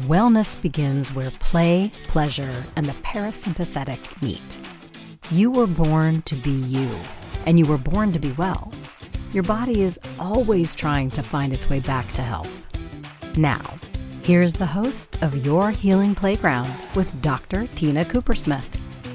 Wellness begins where play, pleasure, and the parasympathetic meet. You were born to be you, and you were born to be well. Your body is always trying to find its way back to health. Now, here's the host of Your Healing Playground with Dr. Tina Coopersmith.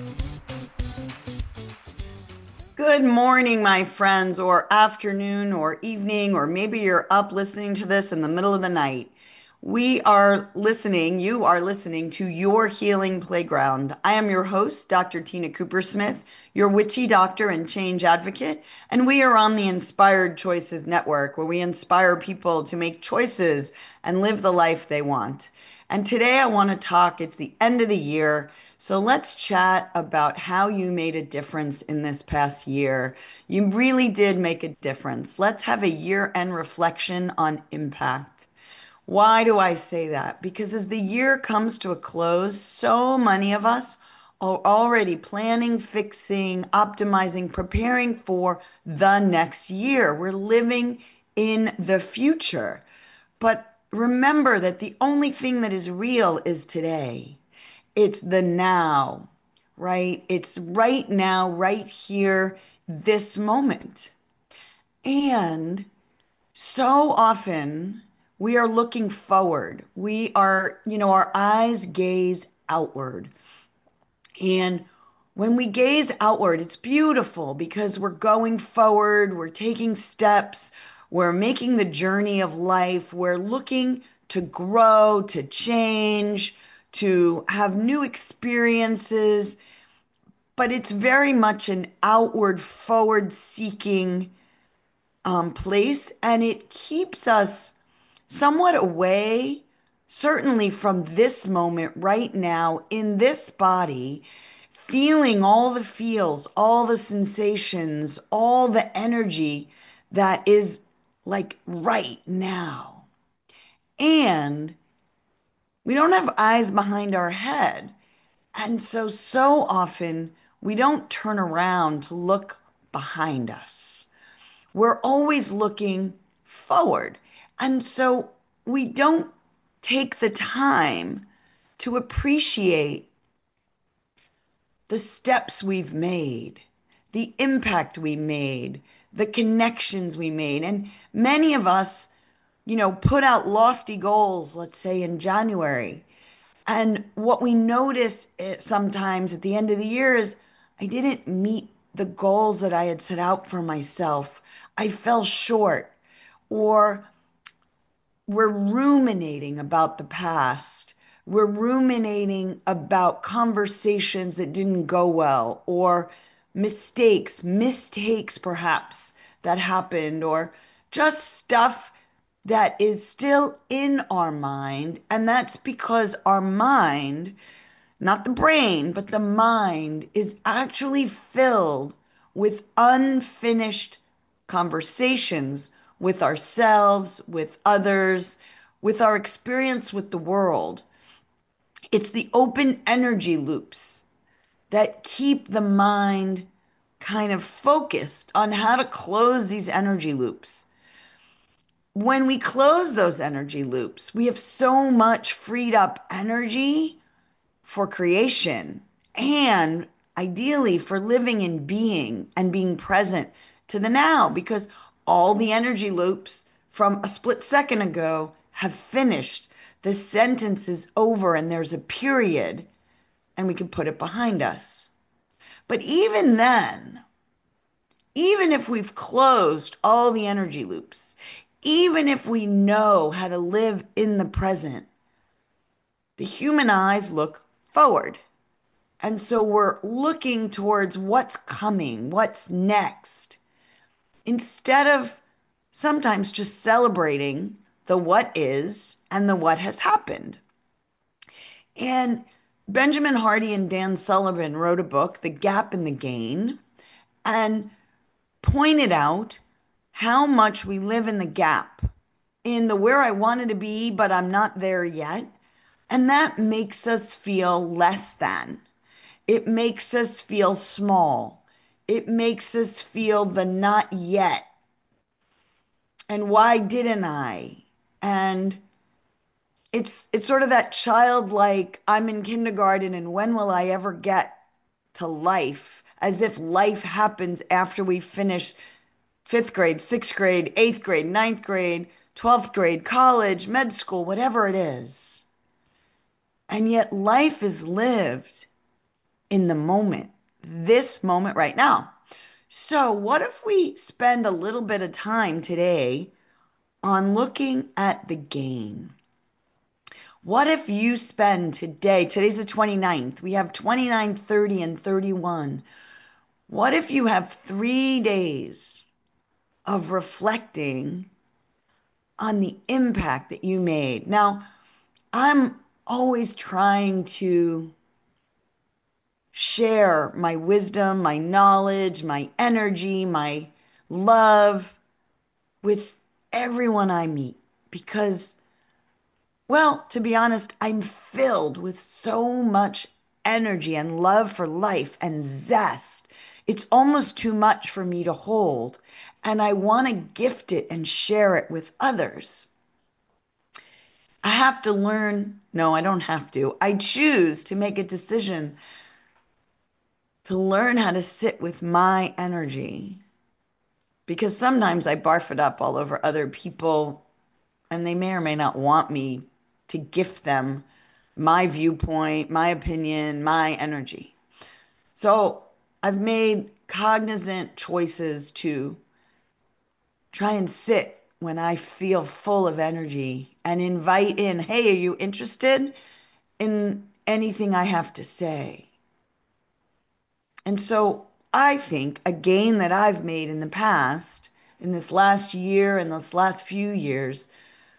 Good morning, my friends, or afternoon, or evening, or maybe you're up listening to this in the middle of the night. You are listening to Your Healing Playground. I am your host, Dr. Tina Coopersmith, your witchy doctor and change advocate, and we are on the Inspired Choices Network, where we inspire people to make choices and live the life they want. And today I want to talk, it's the end of the year, so let's chat about how you made a difference in this past year. You really did make a difference. Let's have a year-end reflection on impact. Why do I say that? Because as the year comes to a close, so many of us are already planning, fixing, optimizing, preparing for the next year. We're living in the future. But remember that the only thing that is real is today. It's the now, right? It's right now, right here, this moment. And so often we are looking forward. We are, our eyes gaze outward. And when we gaze outward, it's beautiful because we're going forward, we're taking steps, we're making the journey of life, we're looking to grow, to change, to have new experiences. But it's very much an outward, forward seeking place, and it keeps us somewhat away, certainly from this moment right now in this body, feeling all the feels, all the sensations, all the energy that is like right now. And we don't have eyes behind our head. And so often we don't turn around to look behind us. We're always looking forward. And so we don't take the time to appreciate the steps we've made, the impact we made, the connections we made. And many of us, put out lofty goals, let's say in January. And what we notice sometimes at the end of the year is I didn't meet the goals that I had set out for myself. I fell short. Or we're ruminating about the past. We're ruminating about conversations that didn't go well, or mistakes perhaps that happened, or just stuff that is still in our mind. And that's because our mind, not the brain, but the mind is actually filled with unfinished conversations with ourselves, with others, with our experience with the world. It's the open energy loops that keep the mind kind of focused on how to close these energy loops. When we close those energy loops, we have so much freed up energy for creation and ideally for living and being present to the now, because all the energy loops from a split second ago have finished. The sentence is over and there's a period and we can put it behind us. But even then, even if we've closed all the energy loops, even if we know how to live in the present, the human eyes look forward. And so we're looking towards what's coming, what's next, instead of sometimes just celebrating the what is and the what has happened. And Benjamin Hardy and Dan Sullivan wrote a book, The Gap and the Gain, and pointed out how much we live in the gap, in the where I wanted to be, but I'm not there yet. And that makes us feel less than. It makes us feel small. It makes us feel the not yet. And why didn't I? And it's sort of that childlike, I'm in kindergarten and when will I ever get to life? As if life happens after we finish fifth grade, sixth grade, eighth grade, ninth grade, 12th grade, college, med school, whatever it is. And yet life is lived in the moment, this moment right now. So, what if we spend a little bit of time today on looking at the gain? What if you spend today's the 29th, we have 29, 30, and 31. What if you have 3 days of reflecting on the impact that you made? Now, I'm always trying to share my wisdom, my knowledge, my energy, my love with everyone I meet because, well, to be honest, I'm filled with so much energy and love for life and zest. It's almost too much for me to hold, and I want to gift it and share it with others. I have to learn, no, I don't have to. I choose to make a decision to learn how to sit with my energy because sometimes I barf it up all over other people and they may or may not want me to gift them my viewpoint, my opinion, my energy. So I've made cognizant choices to try and sit when I feel full of energy and invite in, hey, are you interested in anything I have to say? And so I think a gain that I've made in the past, in this last year and this last few years,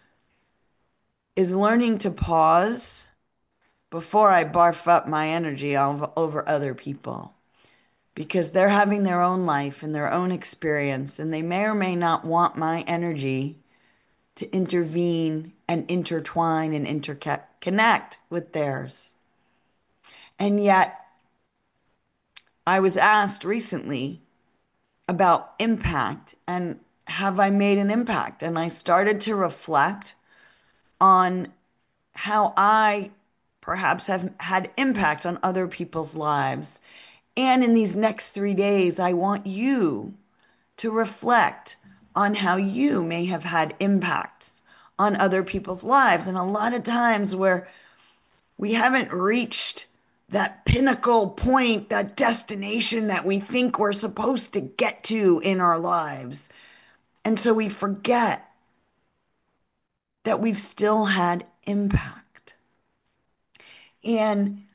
is learning to pause before I barf up my energy over other people. Because they're having their own life and their own experience, and they may or may not want my energy to intervene and intertwine and interconnect with theirs. And yet, I was asked recently about impact and have I made an impact? And I started to reflect on how I perhaps have had impact on other people's lives. And in these next 3 days, I want you to reflect on how you may have had impacts on other people's lives. And a lot of times where we haven't reached that pinnacle point, that destination that we think we're supposed to get to in our lives. And so we forget that we've still had impact. And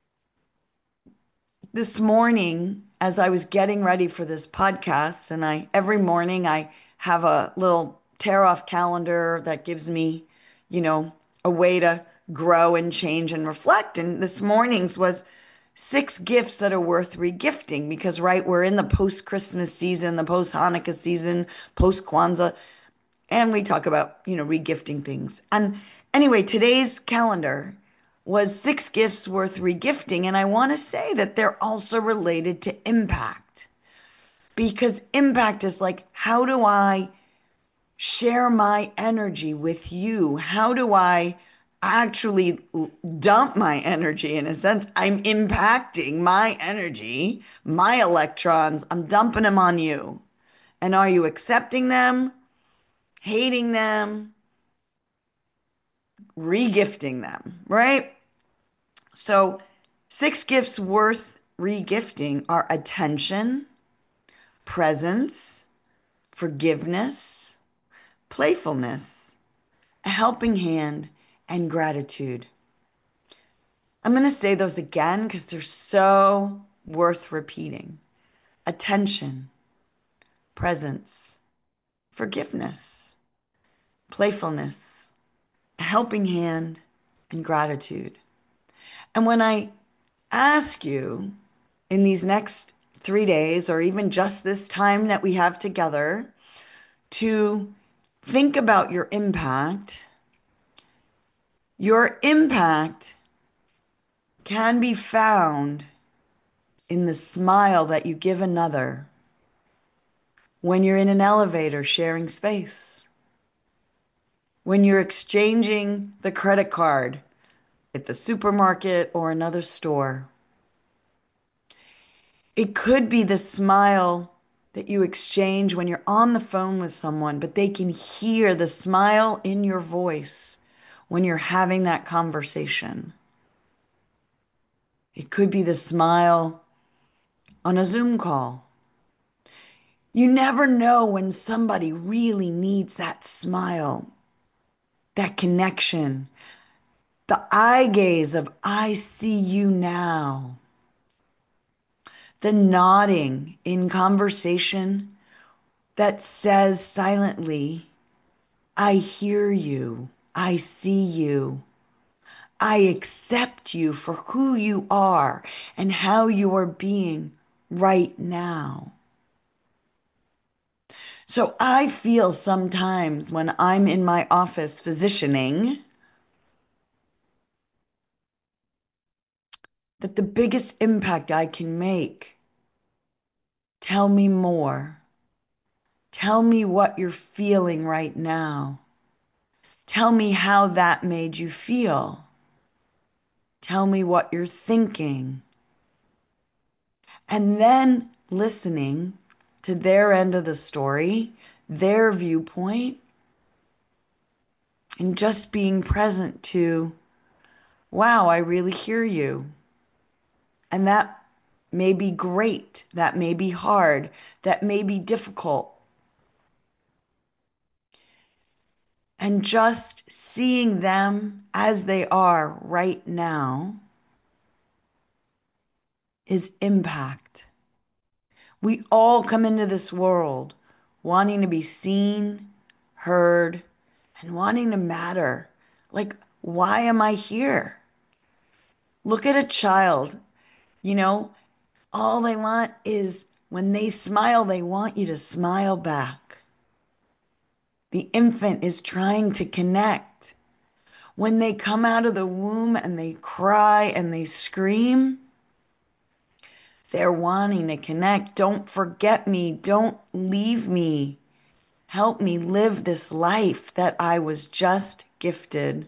this morning, as I was getting ready for this podcast, and every morning I have a little tear off calendar that gives me, a way to grow and change and reflect. And this morning's was 6 gifts that are worth regifting because, right, we're in the post-Christmas season, the post-Hanukkah season, post-Kwanzaa, and we talk about, regifting things. And anyway, today's calendar was 6 gifts worth regifting. And I want to say that they're also related to impact. Because impact is like, how do I share my energy with you? How do I actually dump my energy? In a sense, I'm impacting my energy, my electrons, I'm dumping them on you. And are you accepting them, hating them, regifting them, right? So 6 gifts worth regifting are attention, presence, forgiveness, playfulness, a helping hand, and gratitude. I'm going to say those again because they're so worth repeating. Attention, presence, forgiveness, playfulness, a helping hand, and gratitude. And when I ask you in these next 3 days, or even just this time that we have together, to think about your impact can be found in the smile that you give another when you're in an elevator sharing space, when you're exchanging the credit card at the supermarket or another store. It could be the smile that you exchange when you're on the phone with someone, but they can hear the smile in your voice when you're having that conversation. It could be the smile on a Zoom call. You never know when somebody really needs that smile, that connection, the eye gaze of "I see you now," the nodding in conversation that says silently, "I hear you, I see you, I accept you for who you are and how you are being right now." So I feel sometimes when I'm in my office physicianing that the biggest impact I can make, tell me more. Tell me what you're feeling right now. Tell me how that made you feel. Tell me what you're thinking. And then listening to their end of the story, their viewpoint, and just being present to, wow, I really hear you. And that may be great. That may be hard. That may be difficult. And just seeing them as they are right now is impact. We all come into this world wanting to be seen, heard, and wanting to matter. Like, why am I here? Look at a child. All they want is when they smile, they want you to smile back. The infant is trying to connect. When they come out of the womb and they cry and they scream, they're wanting to connect. Don't forget me. Don't leave me. Help me live this life that I was just gifted.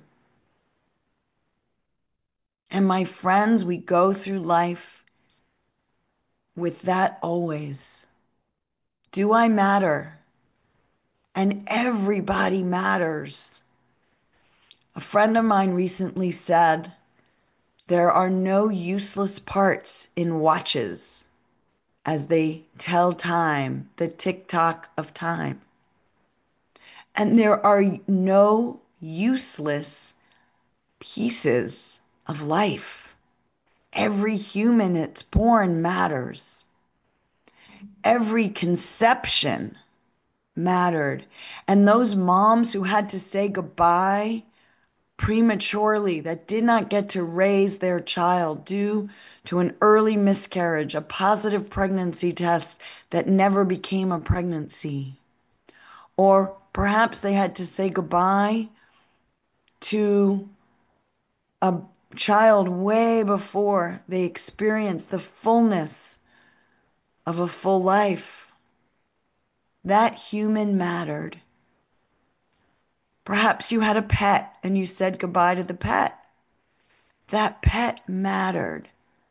And my friends, we go through life with that always. Do I matter? And everybody matters. A friend of mine recently said, there are no useless parts in watches as they tell time, the tick-tock of time. And there are no useless pieces of life. Every human that's born matters. Every conception mattered. And those moms who had to say goodbye prematurely, that did not get to raise their child due to an early miscarriage, a positive pregnancy test that never became a pregnancy. Or perhaps they had to say goodbye to a child way before they experienced the fullness of a full life. That human mattered. Perhaps you had a pet and you said goodbye to the pet. That pet mattered.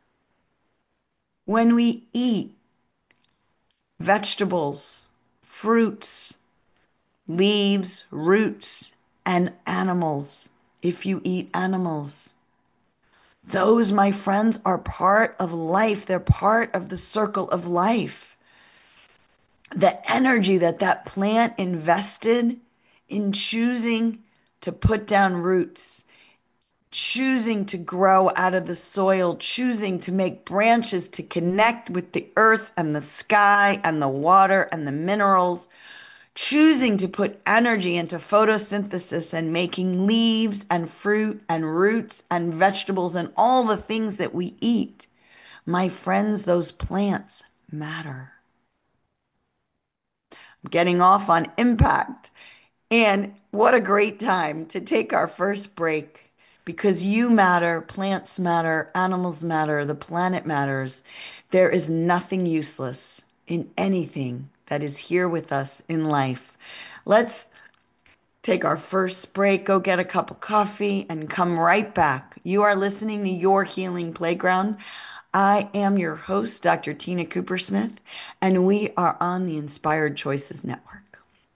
When we eat vegetables, fruits, leaves, roots, and animals, if you eat animals, those, my friends, are part of life. They're part of the circle of life. The energy that that plant invested in choosing to put down roots, choosing to grow out of the soil, choosing to make branches to connect with the earth and the sky and the water and the minerals, choosing to put energy into photosynthesis and making leaves and fruit and roots and vegetables and all the things that we eat. My friends, those plants matter. I'm getting off on impact. And what a great time to take our first break, because you matter, plants matter, animals matter, the planet matters. There is nothing useless in anything that is here with us in life. Let's take our first break, go get a cup of coffee, and come right back. You are listening to Your Healing Playground. I am your host, Dr. Tina Coopersmith, and we are on the Inspired Choices Network.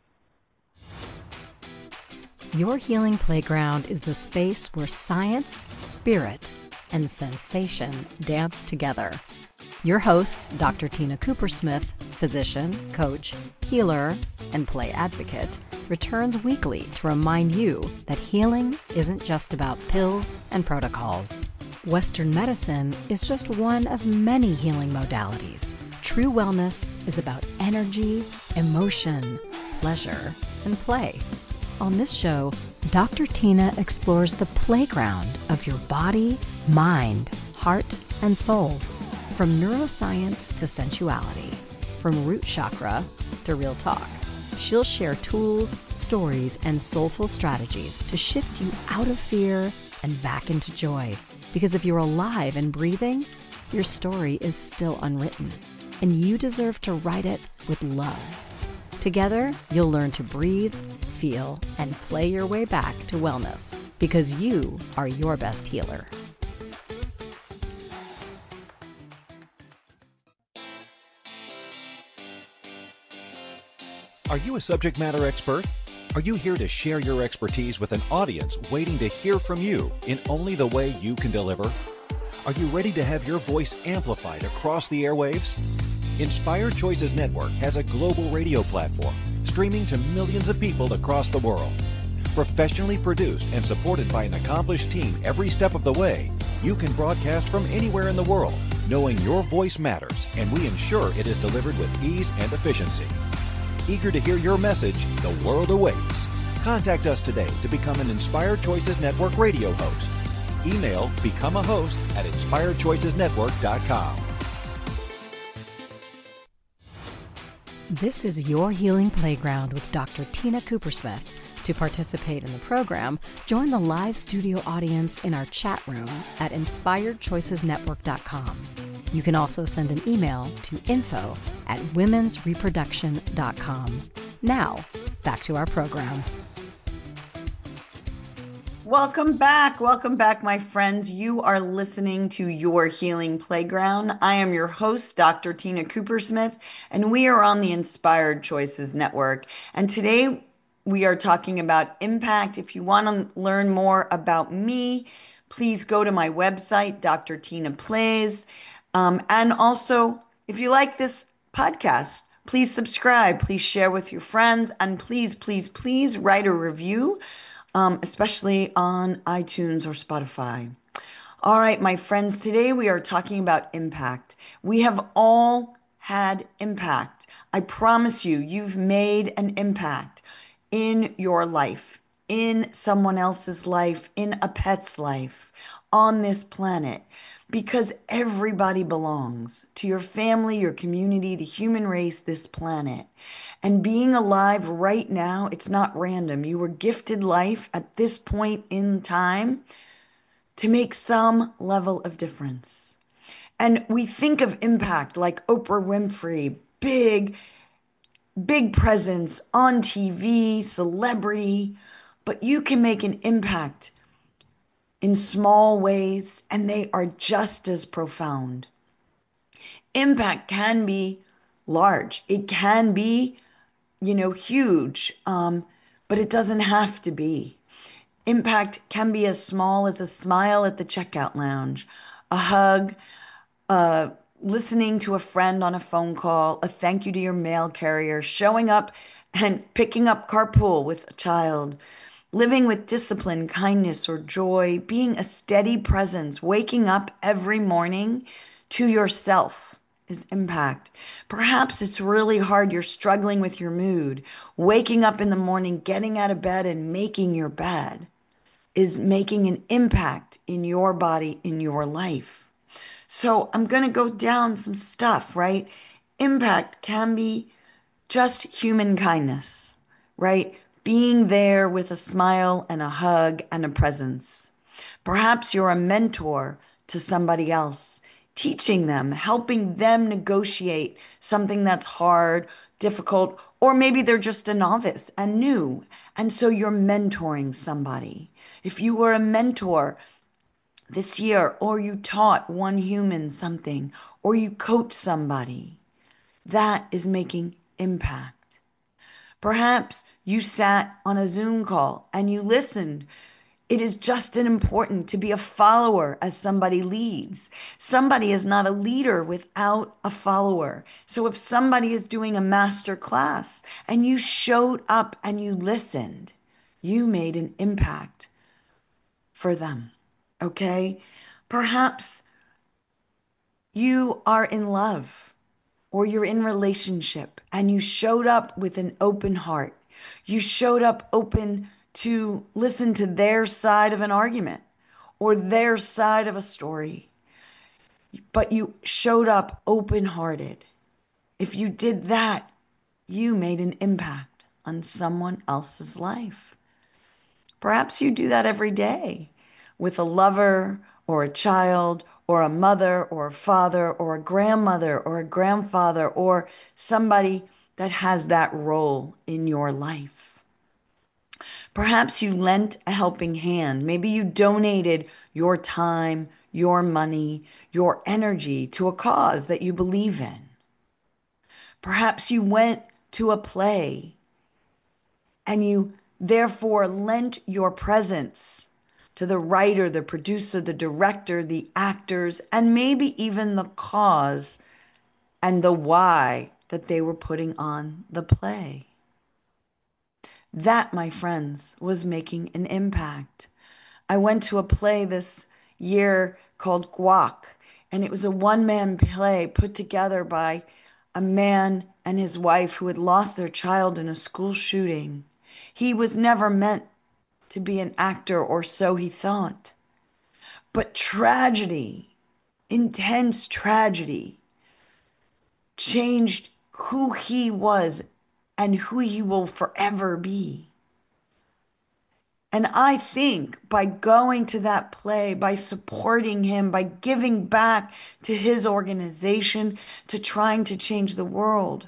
Your Healing Playground is the space where science, spirit, and sensation dance together. Your host, Dr. Tina Coopersmith, physician, coach, healer, and play advocate, returns weekly to remind you that healing isn't just about pills and protocols. Western medicine is just one of many healing modalities. True wellness is about energy, emotion, pleasure, and play. On this show, Dr. Tina explores the playground of your body, mind, heart, and soul. From neuroscience to sensuality, from root chakra to real talk, she'll share tools, stories, and soulful strategies to shift you out of fear and back into joy. Because if you're alive and breathing, your story is still unwritten, and you deserve to write it with love. Together, you'll learn to breathe, feel, and play your way back to wellness, because you are your best healer. Are you a subject matter expert? Are you here to share your expertise with an audience waiting to hear from you in only the way you can deliver? Are you ready to have your voice amplified across the airwaves? Inspired Choices Network has a global radio platform streaming to millions of people across the world. Professionally produced and supported by an accomplished team every step of the way, you can broadcast from anywhere in the world, knowing your voice matters, and we ensure it is delivered with ease and efficiency. Eager to hear your message, the world awaits. Contact us today to become an Inspired Choices Network radio host. Email becomeahost@inspiredchoicesnetwork.com. This is Your Healing Playground with Dr. Tina Coopersmith. To participate in the program, join the live studio audience in our chat room at inspiredchoicesnetwork.com. You can also send an email to info@womensreproduction.com. Now, back to our program. Welcome back, my friends. You are listening to Your Healing Playground. I am your host, Dr. Tina Coopersmith, and we are on the Inspired Choices Network. And today we are talking about impact. If you want to learn more about me, please go to my website, Dr. Tina Plays. And also, if you like this podcast, please subscribe, please share with your friends, and please, please, please write a review, especially on iTunes or Spotify. All right, my friends, today we are talking about impact. We have all had impact. I promise you, you've made an impact in your life, in someone else's life, in a pet's life, on this planet. Because everybody belongs to your family, your community, the human race, this planet. And being alive right now, it's not random. You were gifted life at this point in time to make some level of difference. And we think of impact like Oprah Winfrey, big presence on TV, celebrity, but you can make an impact in small ways, and they are just as profound. Impact can be large. It can be, huge, but it doesn't have to be. Impact can be as small as a smile at the checkout lounge, a hug, listening to a friend on a phone call, a thank you to your mail carrier, showing up and picking up carpool with a child, living with discipline, kindness, or joy, being a steady presence, waking up every morning to yourself is impact. Perhaps it's really hard. You're struggling with your mood. Waking up in the morning, getting out of bed, and making your bed is making an impact in your body, in your life. So I'm going to go down some stuff, right? Impact can be just human kindness, right? Being there with a smile and a hug and a presence. Perhaps you're a mentor to somebody else, teaching them, helping them negotiate something that's hard, difficult, Or maybe they're just a novice and new. And so you're mentoring somebody. If you were a mentor this year, or you taught one human something, or you coached somebody, that is making impact. Perhaps you sat on a Zoom call and you listened. It is just as important to be a follower as somebody leads. Somebody is not a leader without a follower. So if somebody is doing a master class and you showed up and you listened, you made an impact for them. Okay? Perhaps you are in love or you're in relationship and you showed up with an open heart. You showed up open to listen to their side of an argument or their side of a story. But you showed up open-hearted. If you did that, you made an impact on someone else's life. Perhaps you do that every day with a lover or a child or a mother or a father or a grandmother or a grandfather or somebody that has that role in your life. Perhaps you lent a helping hand. Maybe you donated your time, your money, your energy to a cause that you believe in. Perhaps you went to a play and you therefore lent your presence to the writer, the producer, the director, the actors, and maybe even the cause and the why that they were putting on the play. That, my friends, was making an impact. I went to a play this year called Guac, and it was a one-man play put together by a man and his wife who had lost their child in a school shooting. He was never meant to be an actor, or so he thought. But tragedy, intense tragedy, changed who he was and who he will forever be. And I think by going to that play, by supporting him, by giving back to his organization, to trying to change the world,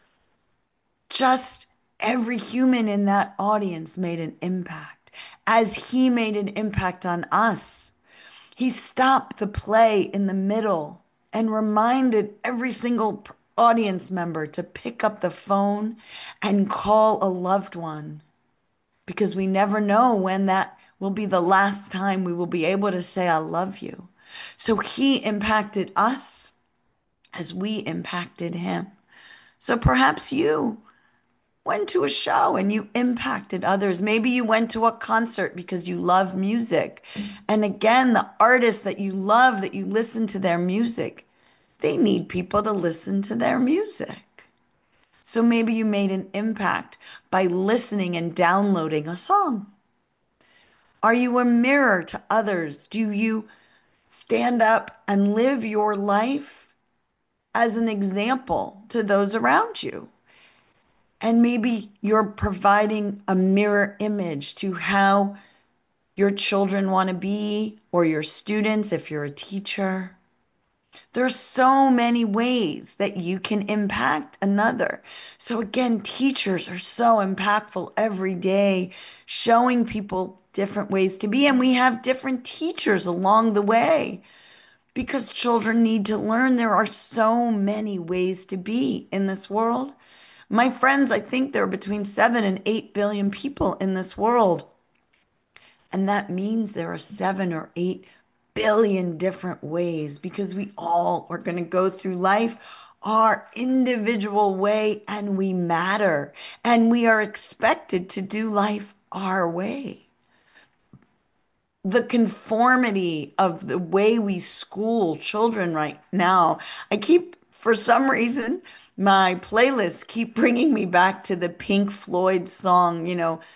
just every human in that audience made an impact, as he made an impact on us. He stopped the play in the middle and reminded every single audience member to pick up the phone and call a loved one, because we never know when that will be the last time we will be able to say, I love you. So he impacted us as we impacted him. So perhaps you went to a show and you impacted others. Maybe you went to a concert because you love music. And again, the artists that you love, that you listen to their music, they need people to listen to their music. So maybe you made an impact by listening and downloading a song. Are you a mirror to others? Do you stand up and live your life as an example to those around you? And maybe you're providing a mirror image to how your children want to be, or your students if you're a teacher. There's so many ways that you can impact another. So again, teachers are so impactful every day, showing people different ways to be. And we have different teachers along the way because children need to learn. There are so many ways to be in this world. My friends, I think there are between 7 and 8 billion people in this world. And that means there are 7 or 8 billion different ways, because we all are going to go through life our individual way, and we matter, and we are expected to do life our way. The conformity of the way we school children right now, for some reason, my playlists keep bringing me back to the Pink Floyd song,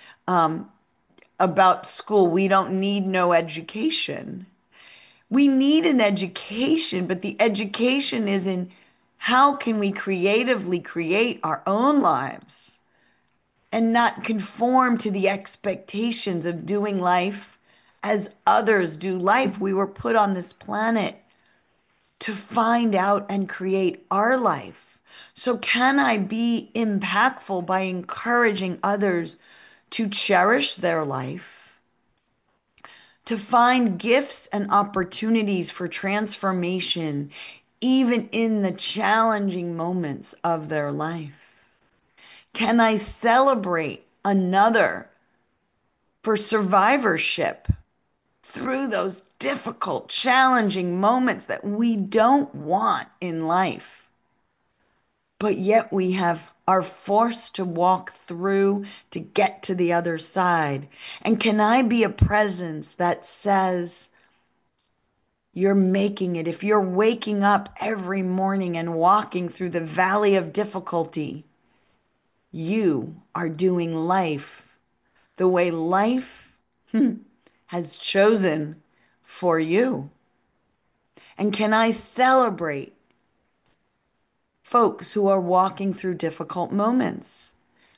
about school. We don't need no education. We need an education, but the education is in how can we creatively create our own lives and not conform to the expectations of doing life as others do life. We were put on this planet to find out and create our life. So can I be impactful by encouraging others to cherish their life, to find gifts and opportunities for transformation, even in the challenging moments of their life? Can I celebrate another for survivorship through those difficult, challenging moments that we don't want in life, but yet we are forced to walk through to get to the other side? And can I be a presence that says, you're making it? If you're waking up every morning and walking through the valley of difficulty, you are doing life the way life has chosen for you. And can I celebrate folks who are walking through difficult moments?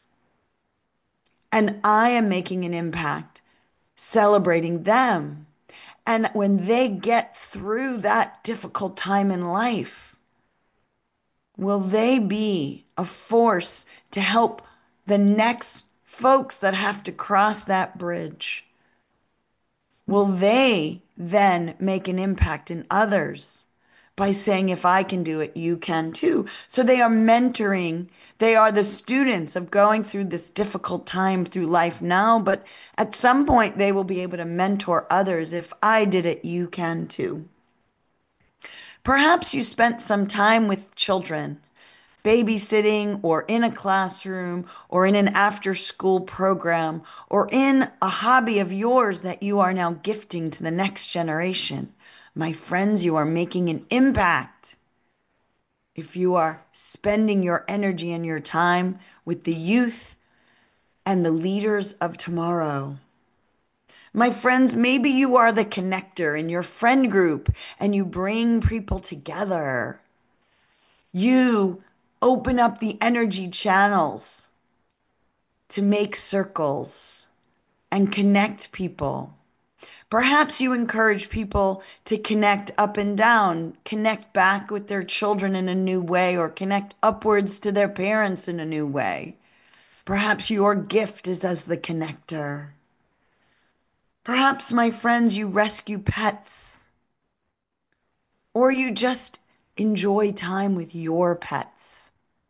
And I am making an impact, celebrating them. And when they get through that difficult time in life, will they be a force to help the next folks that have to cross that bridge? Will they then make an impact in others by saying, if I can do it, you can too? So they are mentoring. They are the students of going through this difficult time through life now, but at some point they will be able to mentor others. If I did it, you can too. Perhaps you spent some time with children, babysitting, or in a classroom, or in an after-school program, or in a hobby of yours that you are now gifting to the next generation. My friends, you are making an impact if you are spending your energy and your time with the youth and the leaders of tomorrow. My friends, maybe you are the connector in your friend group and you bring people together. You open up the energy channels to make circles and connect people. Perhaps you encourage people to connect up and down, connect back with their children in a new way, or connect upwards to their parents in a new way. Perhaps your gift is as the connector. Perhaps, my friends, you rescue pets, or you just enjoy time with your pets.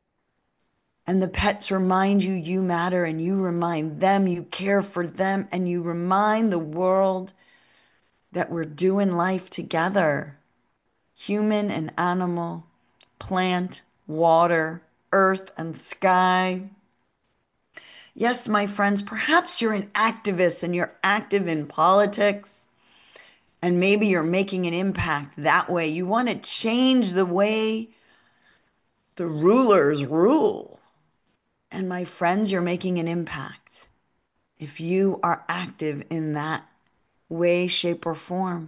And the pets remind you you matter, and you remind them you care for them, and you remind the world that we're doing life together. Human and animal, plant, water, earth, and sky. Yes, my friends, perhaps you're an activist and you're active in politics, and maybe you're making an impact that way. You want to change the way the rulers rule. And my friends, you're making an impact if you are active in that way, shape, or form.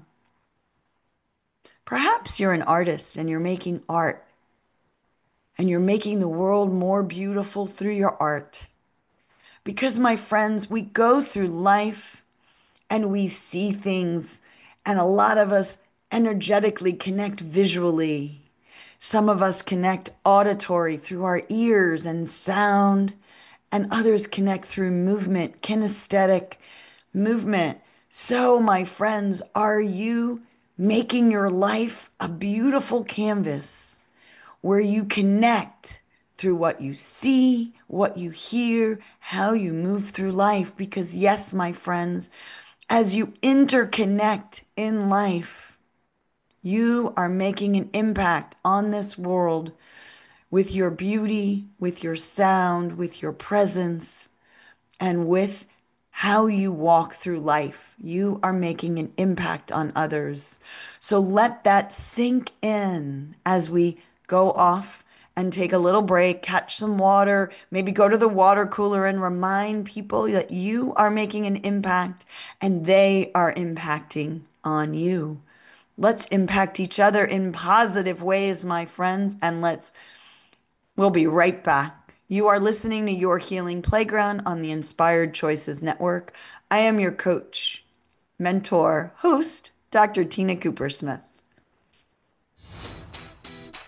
Perhaps you're an artist and you're making art, and you're making the world more beautiful through your art. Because, my friends, we go through life and we see things, and a lot of us energetically connect visually. Some of us connect auditory through our ears and sound, and others connect through movement, kinesthetic movement. So, my friends, are you making your life a beautiful canvas where you connect through what you see, what you hear, how you move through life? Because yes, my friends, as you interconnect in life, you are making an impact on this world with your beauty, with your sound, with your presence, and with how you walk through life. You are making an impact on others. So let that sink in as we go off and take a little break, catch some water, maybe go to the water cooler and remind people that you are making an impact and they are impacting on you. Let's impact each other in positive ways, my friends, and we'll be right back. You are listening to Your Healing Playground on the Inspired Choices Network. I am your coach, mentor, host, Dr. Tina Cooper Smith.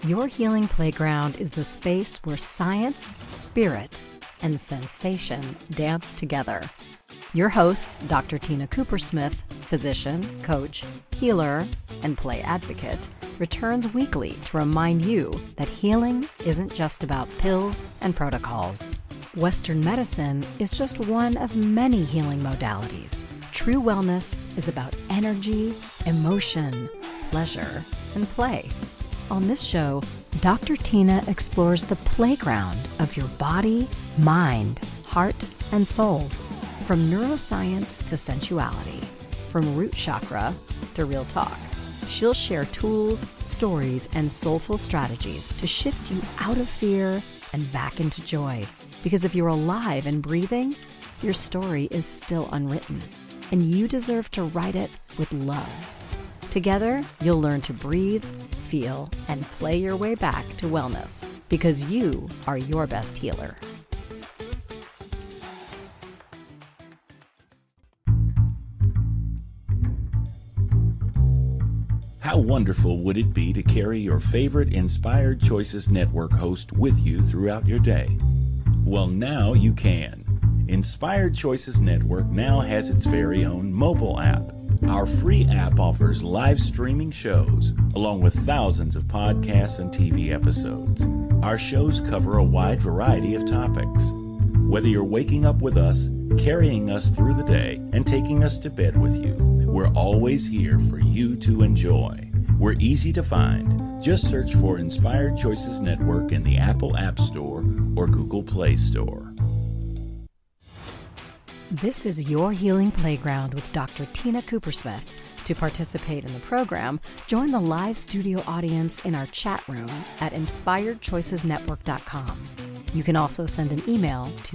Your Healing Playground is the space where science, spirit, and sensation dance together. Your host, Dr. Tina Coopersmith, physician, coach, healer, and play advocate, returns weekly to remind you that healing isn't just about pills and protocols. Western medicine is just one of many healing modalities. True wellness is about energy, emotion, pleasure, and play. On this show, Dr. Tina explores the playground of your body, mind, heart, and soul. From neuroscience to sensuality, from root chakra to real talk. She'll share tools, stories, and soulful strategies to shift you out of fear and back into joy. Because if you're alive and breathing, your story is still unwritten, and you deserve to write it with love. Together, you'll learn to breathe, feel, and play your way back to wellness, because you are your best healer. How wonderful would it be to carry your favorite Inspired Choices Network host with you throughout your day? Well, now you can. Inspired Choices Network now has its very own mobile app. Our free app offers live streaming shows, along with thousands of podcasts and TV episodes. Our shows cover a wide variety of topics. Whether you're waking up with us, carrying us through the day, and taking us to bed with you, we're always here for you to enjoy. We're easy to find. Just search for Inspired Choices Network in the Apple App Store or Google Play Store. This is Your Healing Playground with Dr. Tina Coopersmith. To participate in the program, join the live studio audience in our chat room at inspiredchoicesnetwork.com. You can also send an email to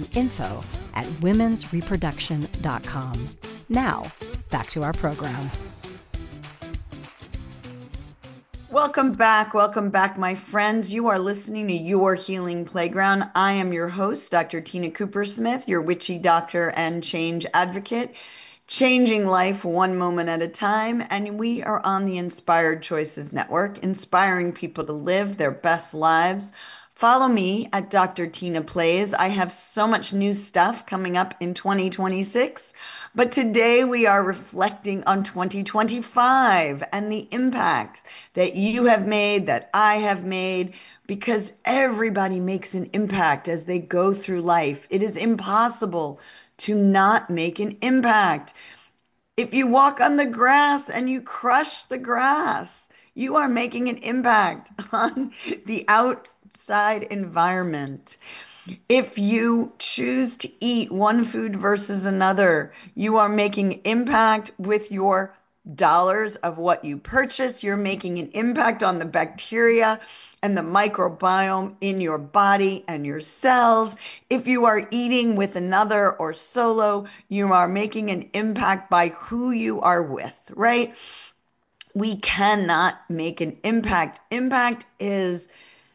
info@womensreproduction.com. Now, back to our program. Welcome back, my friends. You are listening to Your Healing Playground. I am your host, Dr. Tina Coopersmith, your witchy doctor and change advocate, changing life one moment at a time. And we are on the Inspired Choices Network, inspiring people to live their best lives. Follow me at Dr. Tina Plays. I have so much new stuff coming up in 2026. But today we are reflecting on 2025 and the impact that you have made, that I have made, because everybody makes an impact as they go through life. It is impossible to not make an impact. If you walk on the grass and you crush the grass, you are making an impact on the outside environment. If you choose to eat one food versus another, you are making impact with your dollars of what you purchase. You're making an impact on the bacteria and the microbiome in your body and your cells. If you are eating with another or solo, you are making an impact by who you are with, right? We cannot make an impact. Impact is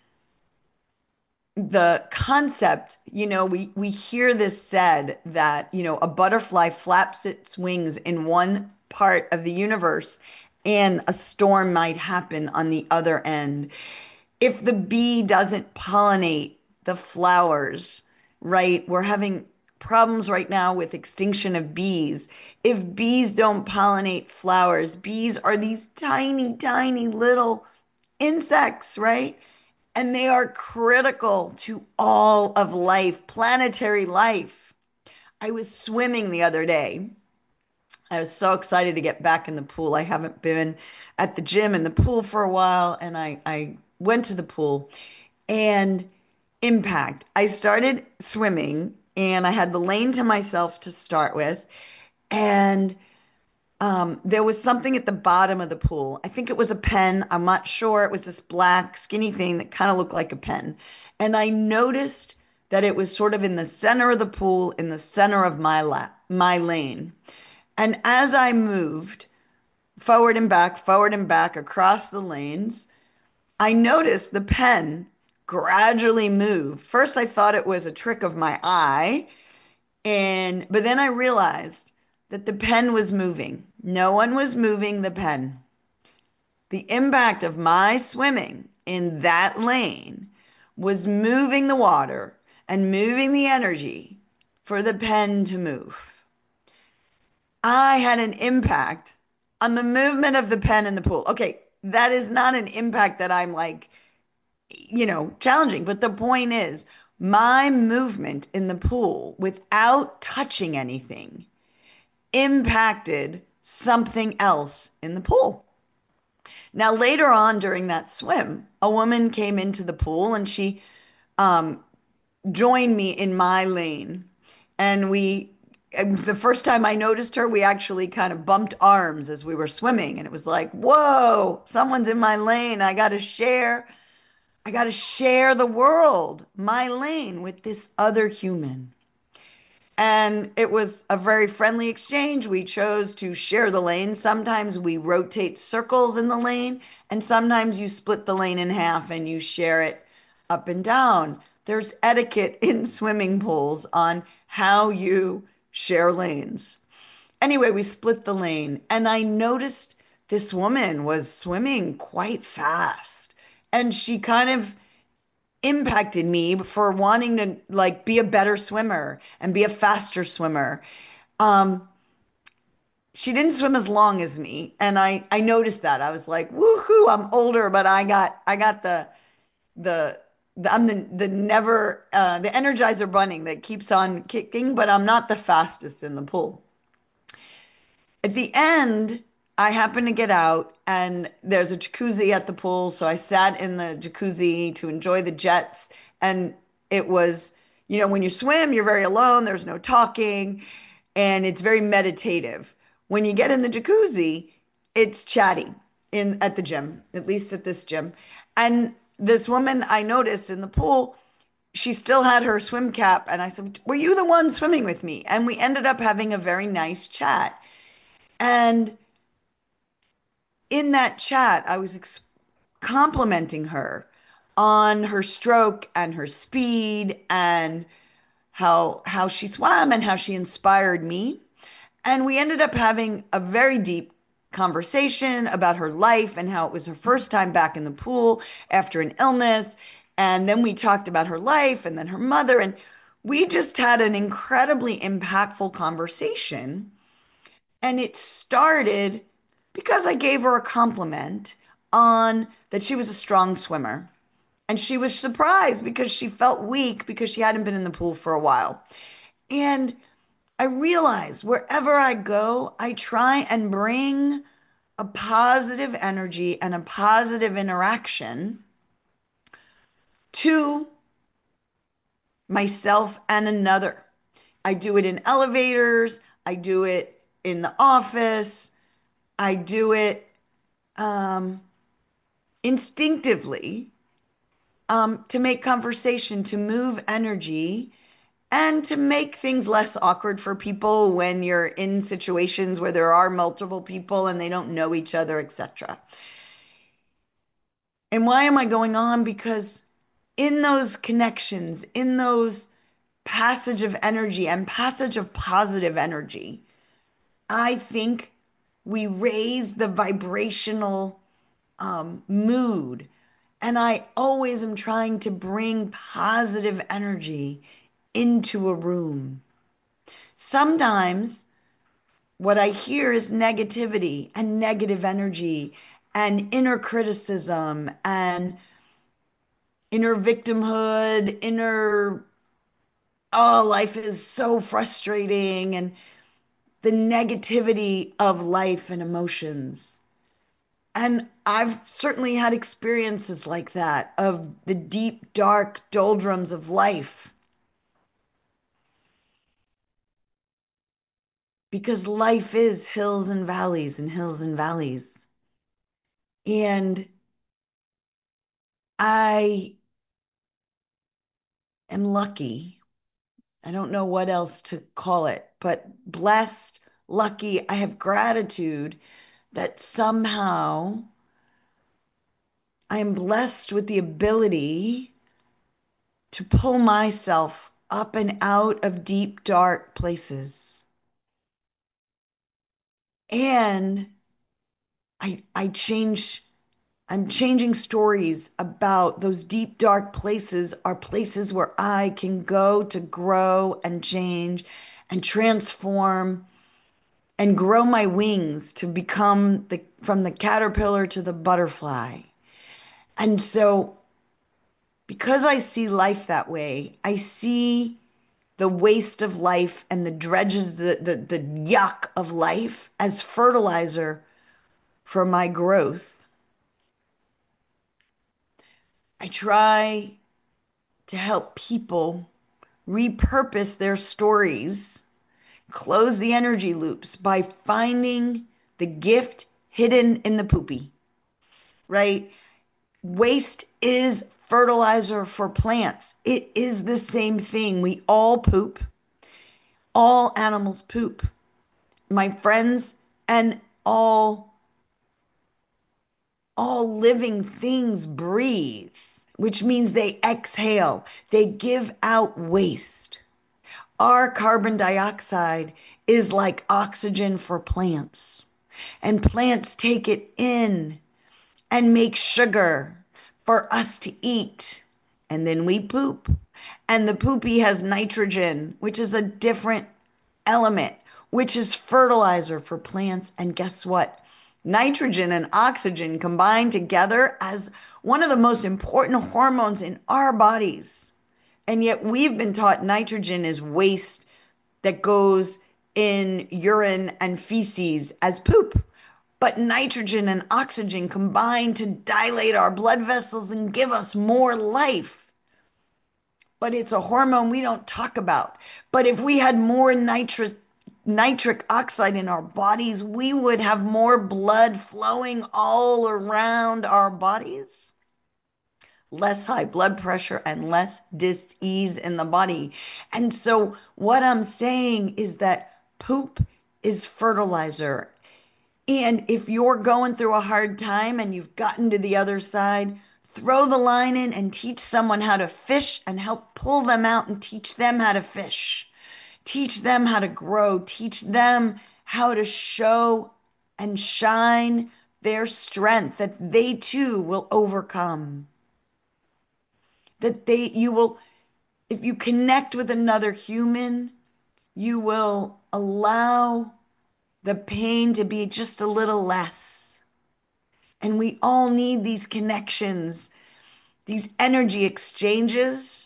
the concept, we hear this said that, a butterfly flaps its wings in one part of the universe and a storm might happen on the other end. If the bee doesn't pollinate the flowers, right? We're having problems right now with extinction of bees. If bees don't pollinate flowers, bees are these tiny, tiny little insects, right? And they are critical to all of life, planetary life. I was swimming the other day. I was so excited to get back in the pool. I haven't been at the gym and the pool for a while, and I went to the pool. And impact. I started swimming, and I had the lane to myself to start with. And there was something at the bottom of the pool. I think it was a pen. I'm not sure. It was this black, skinny thing that kind of looked like a pen. And I noticed that it was sort of in the center of the pool, in the center of my lane. And as I moved forward and back across the lanes, I noticed the pen gradually move. First, I thought it was a trick of my eye, but then I realized that the pen was moving. No one was moving the pen. The impact of my swimming in that lane was moving the water and moving the energy for the pen to move. I had an impact on the movement of the pen in the pool. Okay, that is not an impact that I'm like, challenging. But the point is, my movement in the pool without touching anything impacted something else in the pool. Now, later on during that swim, a woman came into the pool and she joined me in my lane. And the first time I noticed her, we actually kind of bumped arms as we were swimming. And it was like, whoa, someone's in my lane. I got to share the world, my lane, with this other human. And it was a very friendly exchange. We chose to share the lane. Sometimes we rotate circles in the lane, and sometimes you split the lane in half and you share it up and down. There's etiquette in swimming pools on how you share lanes. Anyway, we split the lane, and I noticed this woman was swimming quite fast, and she kind of impacted me for wanting to like be a better swimmer and be a faster swimmer. Um, she didn't swim as long as me, and I noticed that. I was like, woohoo, I'm older, but I got the I'm the never the Energizer bunny that keeps on kicking, but I'm not the fastest in the pool. At the end, I happened to get out and there's a jacuzzi at the pool. So I sat in the jacuzzi to enjoy the jets. And it was, when you swim, you're very alone. There's no talking and it's very meditative. When you get in the jacuzzi, it's chatty at the gym, at least at this gym. And this woman I noticed in the pool, she still had her swim cap. And I said, were you the one swimming with me? And we ended up having a very nice chat. And in that chat, I was complimenting her on her stroke and her speed and how she swam and how she inspired me. And we ended up having a very deep conversation about her life and how it was her first time back in the pool after an illness. And then we talked about her life and then her mother. And we just had an incredibly impactful conversation. And it started because I gave her a compliment on that she was a strong swimmer. And she was surprised because she felt weak because she hadn't been in the pool for a while. And I realized wherever I go, I try and bring a positive energy and a positive interaction to myself and another. I do it in elevators, I do it in the office, I do it instinctively to make conversation, to move energy, and to make things less awkward for people when you're in situations where there are multiple people and they don't know each other, etc. And why am I going on? Because in those connections, in those passage of energy and passage of positive energy, I think we raise the vibrational mood. And I always am trying to bring positive energy into a room. Sometimes what I hear is negativity and negative energy and inner criticism and inner victimhood, oh, life is so frustrating, and the negativity of life and emotions. And I've certainly had experiences like that of the deep, dark doldrums of life. Because life is hills and valleys and hills and valleys. And I am lucky. I don't know what else to call it, but blessed, lucky. I have gratitude that somehow I am blessed with the ability to pull myself up and out of deep, dark places. And I change I'm changing stories about those deep, dark places are places where I can go to grow and change and transform and grow my wings to become from the caterpillar to the butterfly. And so, because I see life that way, I see the waste of life and the dredges, the yuck of life as fertilizer for my growth. I try to help people repurpose their stories, close the energy loops by finding the gift hidden in the poopy, right? Waste is fertilizer for plants. It is the same thing. We all poop. All animals poop. My friends, and all living things breathe, which means they exhale. They give out waste. Our carbon dioxide is like oxygen for plants, and plants take it in and make sugar for us to eat. And then we poop. And the poopy has nitrogen, which is a different element, which is fertilizer for plants. And guess what? Nitrogen and oxygen combine together as one of the most important hormones in our bodies. And yet we've been taught nitrogen is waste that goes in urine and feces as poop. But nitrogen and oxygen combine to dilate our blood vessels and give us more life. But it's a hormone we don't talk about. But if we had more nitric oxide in our bodies, we would have more blood flowing all around our bodies. Less high blood pressure and less dis-ease in the body. And so what I'm saying is that poop is fertilizer. And if you're going through a hard time and you've gotten to the other side, throw the line in and teach someone how to fish and help pull them out and teach them how to fish. Teach them how to grow. Teach them how to show and shine their strength, that they too will overcome. That you will, if you connect with another human, you will allow the pain to be just a little less. And we all need these connections, these energy exchanges,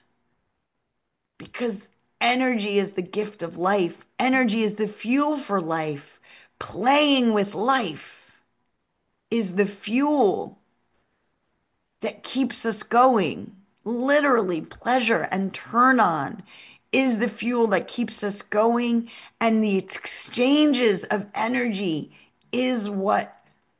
because energy is the gift of life. Energy is the fuel for life. Playing with life is the fuel that keeps us going. Literally, pleasure and turn on is the fuel that keeps us going, and the exchanges of energy is what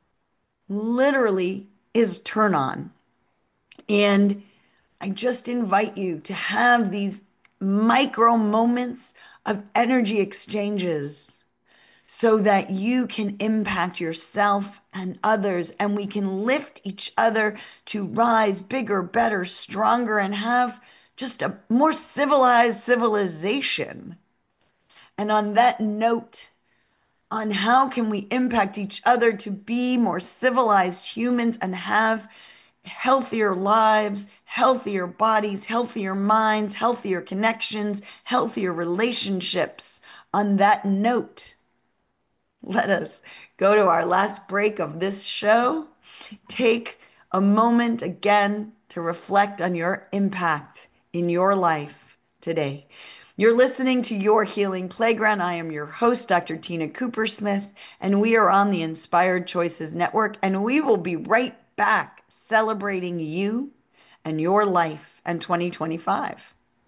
literally is turn on. And I just invite you to have these micro moments of energy exchanges so that you can impact yourself and others, and we can lift each other to rise bigger, better, stronger, and have just a more civilized civilization. And on that note, on how can we impact each other to be more civilized humans and have healthier lives, healthier bodies, healthier minds, healthier connections, healthier relationships. On that note, let us go to our last break of this show. Take a moment again to reflect on your impact in your life today. You're listening to Your Healing Playground. I am your host, Dr. Tina Cooper-Smith, and we are on the Inspired Choices Network, and we will be right back celebrating you and your life in 2025.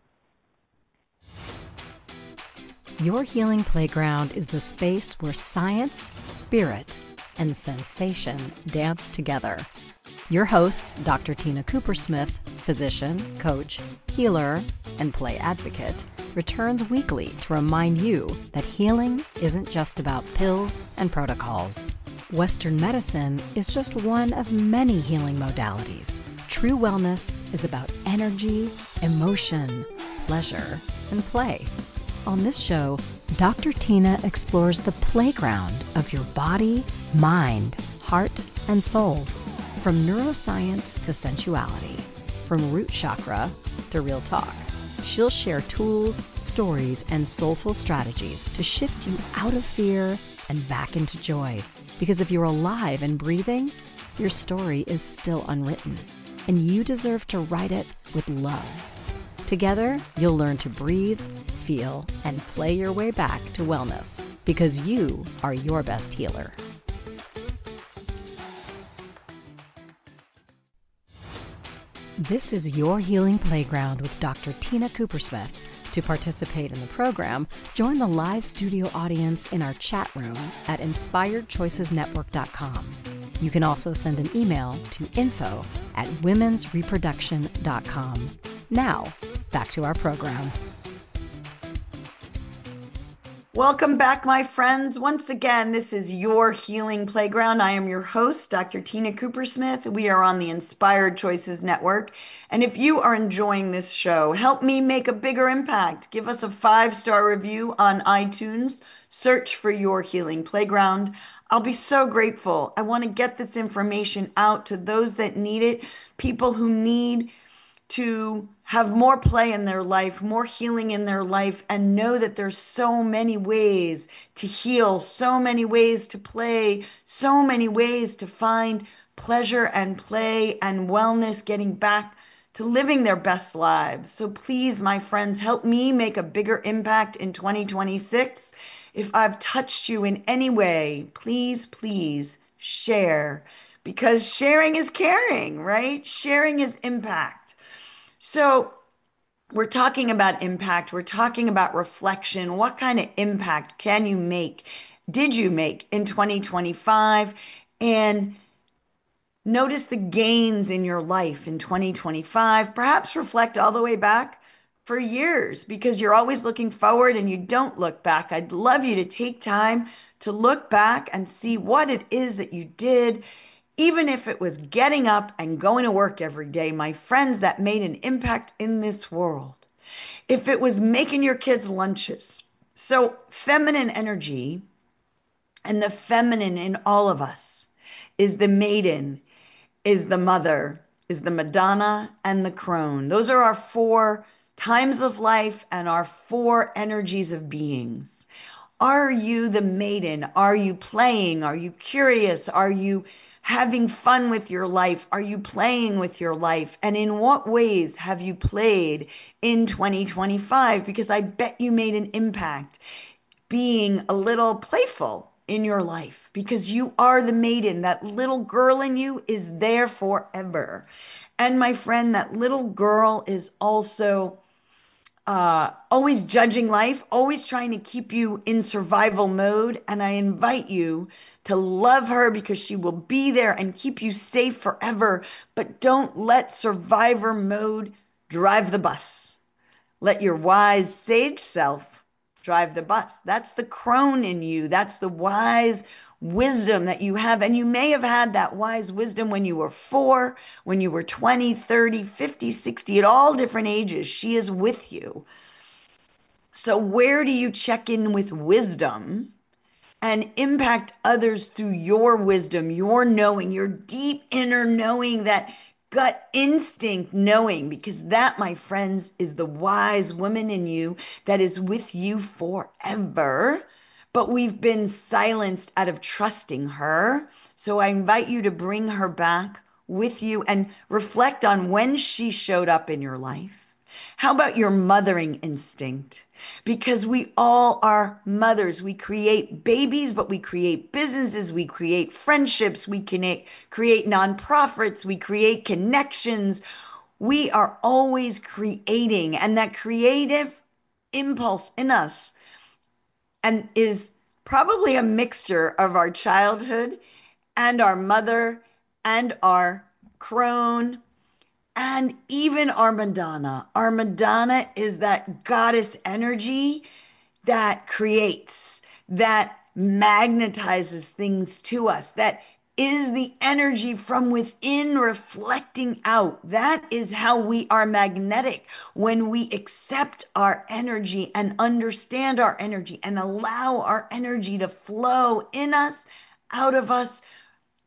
Your Healing Playground is the space where science, spirit, and sensation dance together. Your host, Dr. Tina Cooper-Smith, physician, coach, healer, and play advocate, returns weekly to remind you that healing isn't just about pills and protocols. Western medicine is just one of many healing modalities. True wellness is about energy, emotion, pleasure, and play. On this show, Dr. Tina explores the playground of your body, mind, heart, and soul. From neuroscience to sensuality, from root chakra to real talk, she'll share tools, stories, and soulful strategies to shift you out of fear and back into joy. Because if you're alive and breathing, your story is still unwritten, and you deserve to write it with love. Together, you'll learn to breathe, feel, and play your way back to wellness, because you are your best healer. This is Your Healing Playground with Dr. Tina Coopersmith. To participate in the program, join the live studio audience in our chat room at inspiredchoicesnetwork.com. You can also send an email to info@womensreproduction.com. Now, back to our program. Welcome back, my friends. Once again, this is Your Healing Playground. I am your host, Dr. Tina Coopersmith. We are on the Inspired Choices Network. And if you are enjoying this show, help me make a bigger impact. Give us a 5-star review on iTunes. Search for Your Healing Playground. I'll be so grateful. I want to get this information out to those that need it, people who need to have more play in their life, more healing in their life, and know that there's so many ways to heal, so many ways to play, so many ways to find pleasure and play and wellness, getting back to living their best lives. So please, my friends, help me make a bigger impact in 2026. If I've touched you in any way, please, please share, because sharing is caring, right? Sharing is impact. So we're talking about impact. We're talking about reflection. What kind of impact can you make? Did you make in 2025? And notice the gains in your life in 2025. Perhaps reflect all the way back for years, because you're always looking forward and you don't look back. I'd love you to take time to look back and see what it is that you did. Even if it was getting up and going to work every day, my friends, that made an impact in this world. If it was making your kids lunches. So feminine energy, and the feminine in all of us, is the maiden, is the mother, is the Madonna, and the crone. Those are our 4 times of life and our 4 energies of beings. Are you the maiden? Are you playing? Are you curious? Are you having fun with your life? Are you playing with your life? And in what ways have you played in 2025? Because I bet you made an impact being a little playful in your life, because you are the maiden. That little girl in you is there forever. And my friend, that little girl is also always judging life, always trying to keep you in survival mode. And I invite you to love her, because she will be there and keep you safe forever. But don't let survivor mode drive the bus. Let your wise sage self drive the bus. That's the crone in you. That's the wise wisdom that you have. And you may have had that wise wisdom when you were 4, when you were 20, 30, 50, 60, at all different ages. She is with you. So where do you check in with wisdom and impact others through your wisdom, your knowing, your deep inner knowing, that gut instinct knowing? Because that, my friends, is the wise woman in you that is with you forever. But we've been silenced out of trusting her. So I invite you to bring her back with you and reflect on when she showed up in your life. How about your mothering instinct? Because we all are mothers. We create babies, but we create businesses, we create friendships, we can create nonprofits, we create connections. We are always creating, and that creative impulse in us and is probably a mixture of our childhood and our mother and our crone and even our Madonna. Our Madonna is that goddess energy that creates, that magnetizes things to us, that is the energy from within reflecting out. That is how we are magnetic, when we accept our energy and understand our energy and allow our energy to flow in us, out of us,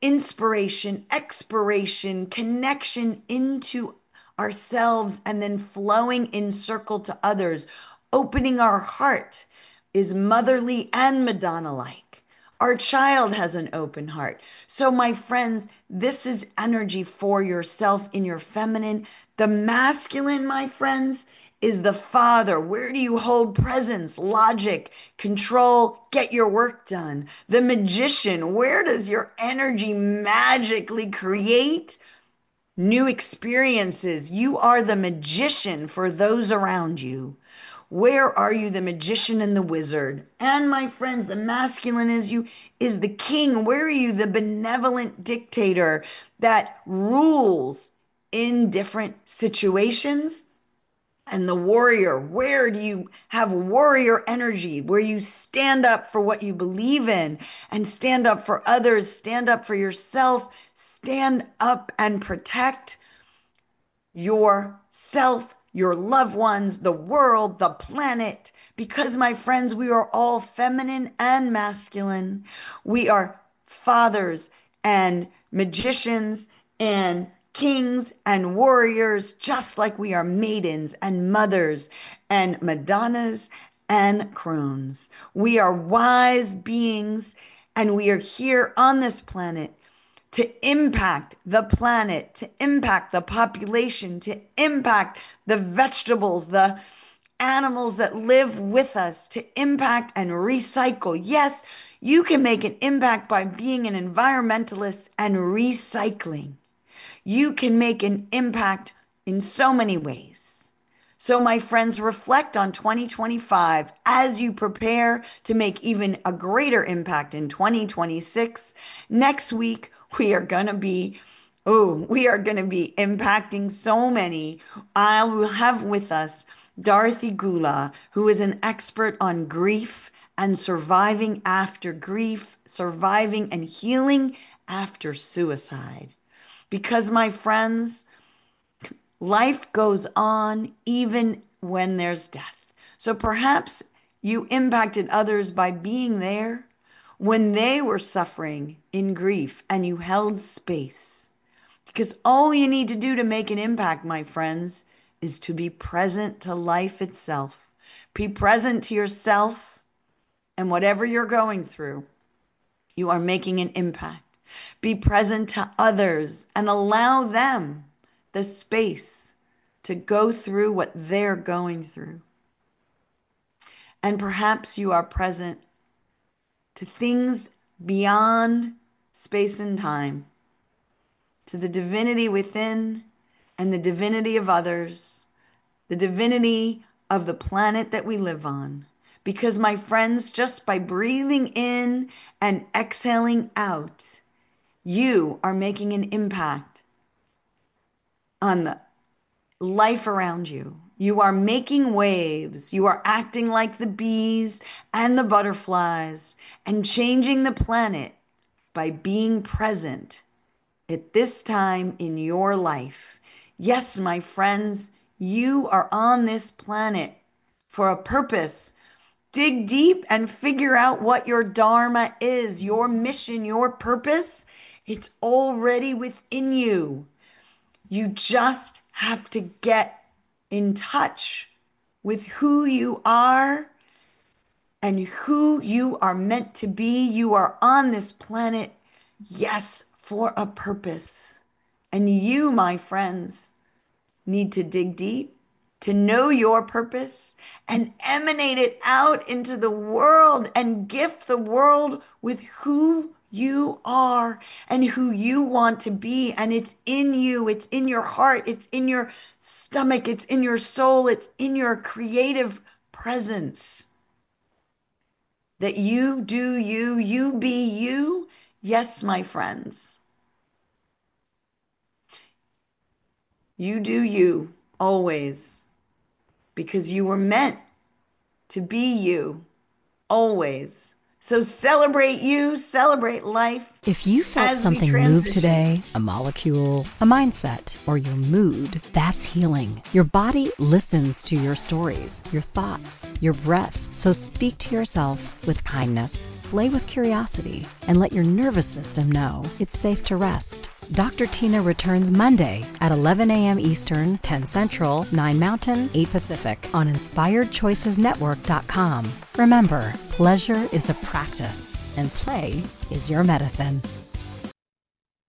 inspiration, expiration, connection into ourselves, and then flowing in circle to others. Opening our heart is motherly and Madonna-like. Our child has an open heart. So my friends, this is energy for yourself in your feminine. The masculine, my friends, is the father. Where do you hold presence, logic, control, get your work done? The magician, where does your energy magically create new experiences? You are the magician for those around you. Where are you, the magician and the wizard? And my friends, the masculine is the king. Where are you, the benevolent dictator that rules in different situations? And the warrior, where do you have warrior energy, where you stand up for what you believe in and stand up for others, stand up for yourself, stand up and protect yourself, your loved ones, the world, the planet. Because, my friends, we are all feminine and masculine. We are fathers and magicians and kings and warriors, just like we are maidens and mothers and Madonnas and crones. We are wise beings, and we are here on this planet to impact the planet, to impact the population, to impact the vegetables, the animals that live with us, to impact and recycle. Yes, you can make an impact by being an environmentalist and recycling. You can make an impact in so many ways. So, my friends, reflect on 2025 as you prepare to make even a greater impact in 2026. Next week, we are going to be impacting so many. I will have with us Dorothy Gula, who is an expert on grief and surviving after grief, surviving and healing after suicide. Because, my friends, life goes on even when there's death. So perhaps you impacted others by being there when they were suffering in grief and you held space. Because all you need to do to make an impact, my friends, is to be present to life itself. Be present to yourself, and whatever you're going through, you are making an impact. Be present to others and allow them the space to go through what they're going through. And perhaps you are present to things beyond space and time, to the divinity within and the divinity of others, the divinity of the planet that we live on. Because, my friends, just by breathing in and exhaling out, you are making an impact on the life around you. You are making waves. You are acting like the bees and the butterflies and changing the planet by being present at this time in your life. Yes, my friends, you are on this planet for a purpose. Dig deep and figure out what your dharma is, your mission, your purpose. It's already within you. You just have to get in touch with who you are and who you are meant to be. You are on this planet, yes, for a purpose. And you, my friends, need to dig deep to know your purpose and emanate it out into the world and gift the world with who you are and who you want to be. And it's in you, it's in your heart, it's in your stomach, it's in your soul, it's in your creative presence. That you do you, you be you. Yes, my friends. You do you always, because you were meant to be you always. So celebrate you, celebrate life. If you felt as we something move transition. today, a molecule, a mindset, or your mood, that's healing. Your body listens to your stories, your thoughts, your breath. So speak to yourself with kindness, play with curiosity, and let your nervous system know it's safe to rest. Dr. Tina returns Monday at 11 a.m. Eastern, 10 Central, 9 Mountain, 8 Pacific on InspiredChoicesNetwork.com. Remember, pleasure is a practice and play is your medicine.